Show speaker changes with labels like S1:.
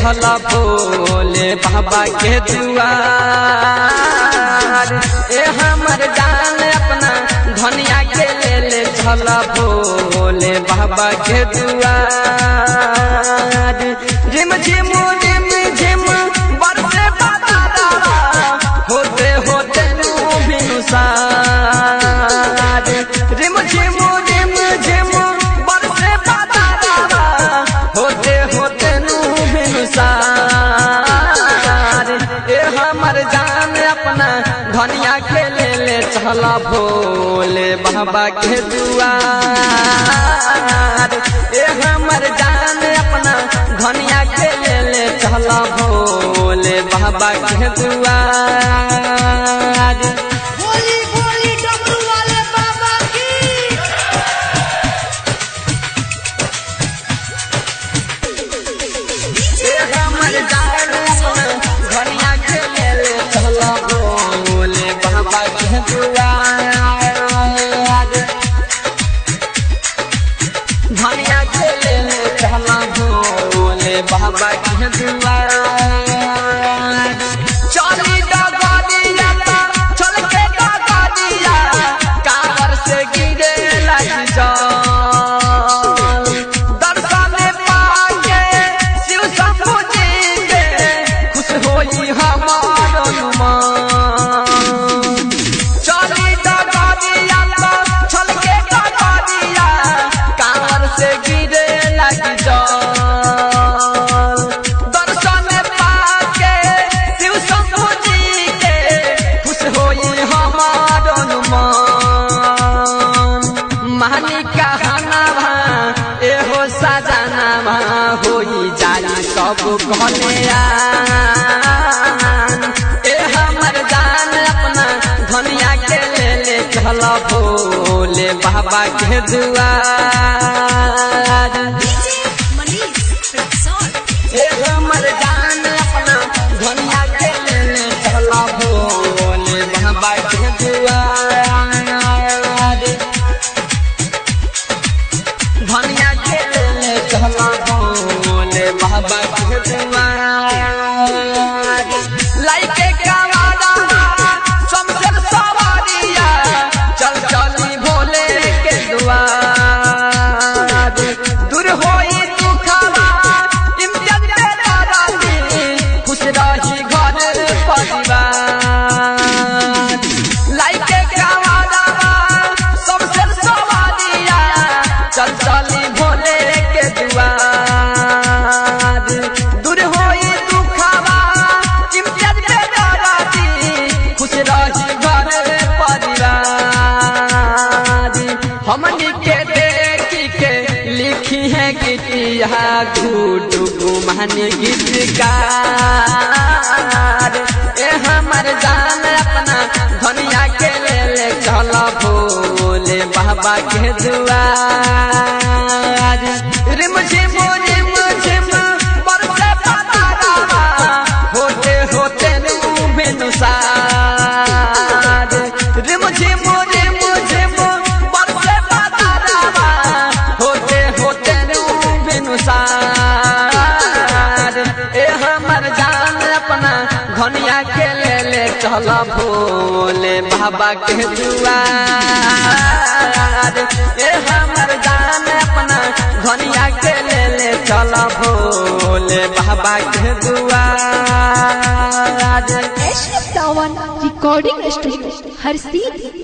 S1: चल भोले बाबा के दुआर। ए हमर जान अपना धनिया के ले चल भोले बाबा के दुआर। झिम झिम झिम झिम बरसे बादल होते होते बिनुसार। झिम झिम झिम झिम बरसे बादल होते होते बिनुसार। ए हमर जान अपना धनिया के ले चल भोले बाबा के दुआर। ए हमर जान अपना धनिया के ले चल भोले बाबा के दुआर।
S2: बोली बोली डमरू वाले बाबा की।
S1: ए हमर जान अपना धनिया के ले चल भोले बाबा के दुआर। धनिया के ले चल भोले बाबा के दुआर। चली डगरिया चल के डगरिया कावर से गिरे लगी जल। दर्शन पाके शिव शंभु जी के खुश होई हमार मन। चली डगरिया चल के डगरिया कावर से गिरे लगी जल। दर्शन पाके शिव शंभु जी के खुश होई हमार मन। मानी कहनावा एहो सजनावा होई जाई सब कल्याण। ए हमर जान अपना धनिया के ले चल भोले बाबा के दुआर। ए हमर जान अपना धनिया के ले चल भोले बाबा के दुआर। धनिया के ले चल भोले बाबा के दुआर। लाइके कावाड़ा समझल सवारिया चल चली भोले के दुआर। दूर होई दुखवा इम्तियाज तेरा राती खुश रही घर परिवार। लाइके कावाड़ा समझल सवारिया चल चली भोले के दुआर। दूर होई दुखवा इम्तियाज तेरा राती खुश रही घर परिवार। हमनी के देखी के लिखी है गीतिया घूटू घुमाने गीतकार। ए हमर जान अपना धनिया के ले चल भोले बाबा के दुआर। रिम झिम रिम झिम बरसे बादल होते होते बिनुसार। रिम झिम रिम झिम बरसे बादल होते होते बिनुसार। ए हमर जान अपना धनिया के ले चल भोले बाबा के दुआर। ए हमर जान अपना धनिया के ले चल भोले बाबा के दुआर।
S3: रिकॉर्डिंग स्टूडियो हर सीधी।